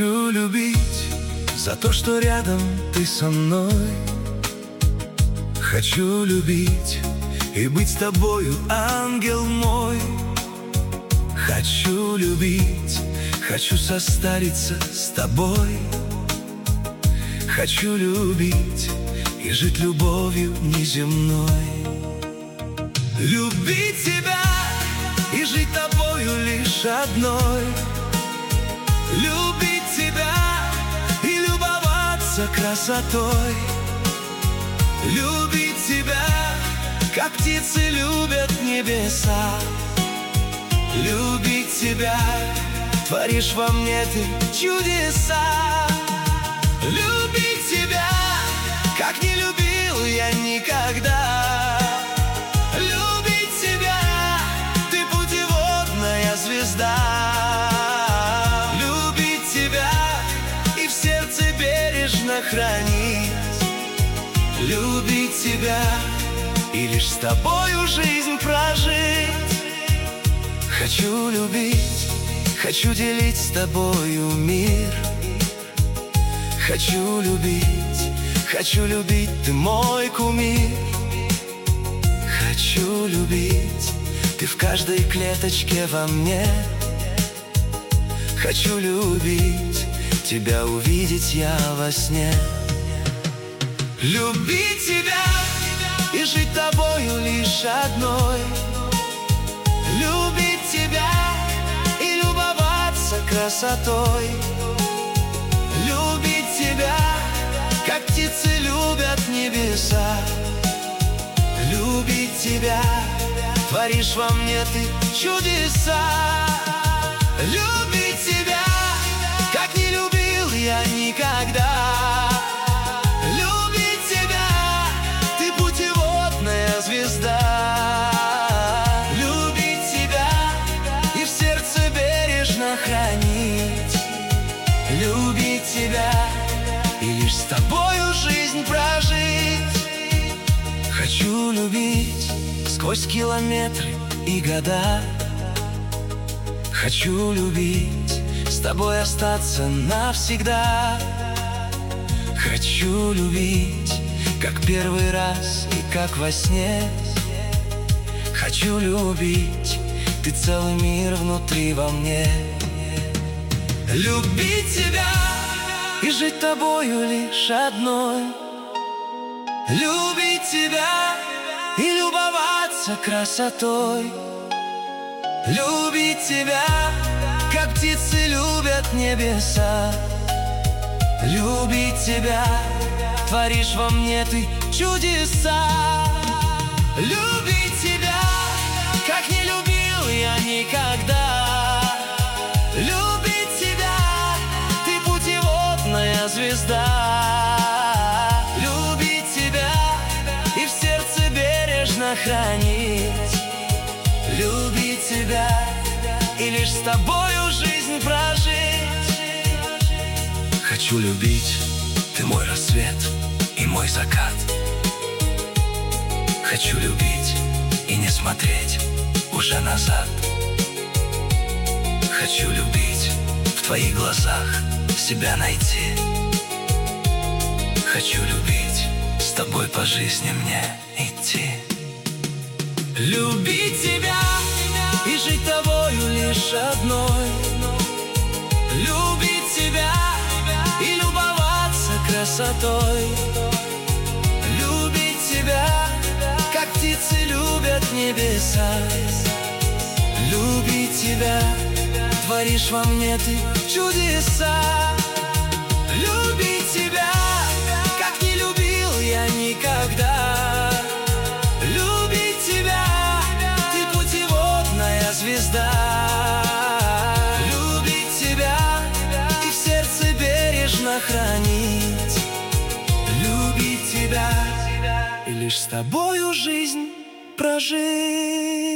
Хочу любить за то, что рядом ты со мной. Хочу любить и быть с тобою, ангел мой. Хочу любить, хочу состариться с тобой. Хочу любить и жить любовью неземной. Любить тебя и жить тобою лишь одной. Любить тебя и любоваться красотой. Любить тебя, как птицы любят небеса. Любить тебя, творишь во мне ты чудеса. Любить тебя, как не любил я никогда. Любить тебя, ты путеводная звезда. Любить тебя и в сердце бережно хранить. Любить тебя и лишь с тобою жизнь прожить. Хочу любить, хочу делить с тобою мир. Хочу любить, ты мой кумир. Хочу любить, ты в каждой клеточке во мне. Хочу любить, тебя увидеть я во сне. Любить тебя и жить тобою лишь одной. Любить тебя и любоваться красотой. Любить тебя, как птицы любят небеса. Любить тебя, творишь во мне ты чудеса. Любить тебя, как не любил я никогда. Любить тебя, ты путеводная звезда. Любить тебя и в сердце бережно хранить. Любить тебя и лишь с тобою жизнь прожить. Хочу любить сквозь километры и года. Хочу любить, с тобой остаться навсегда. Хочу любить, как первый раз и как во сне. Хочу любить, ты целый мир внутри во мне. Любить тебя и жить тобою лишь одной. Любить тебя и любоваться красотой. Любить тебя, как птицы любят небеса. Любить тебя, творишь во мне ты чудеса. Любить тебя, как не любил я никогда. Любить тебя, ты путеводная звезда. Любить тебя и в сердце бережно хранить. Любить тебя и лишь с тобою жизнь прожить. Хочу любить, ты мой рассвет и мой закат. Хочу любить и не смотреть уже назад. Хочу любить, в твоих глазах себя найти. Хочу любить, с тобой по жизни мне идти. Любить тебя и жить тобою лишь одной. Любить тебя и любоваться красотой. Любить тебя, как птицы любят небеса. Любить тебя, творишь во мне ты чудеса. Любить тебя, как не любил я никогда. Любить тебя, ты путеводная звезда. Любить тебя и в сердце бережно хранить. Любить тебя и лишь с тобою жизнь прожить.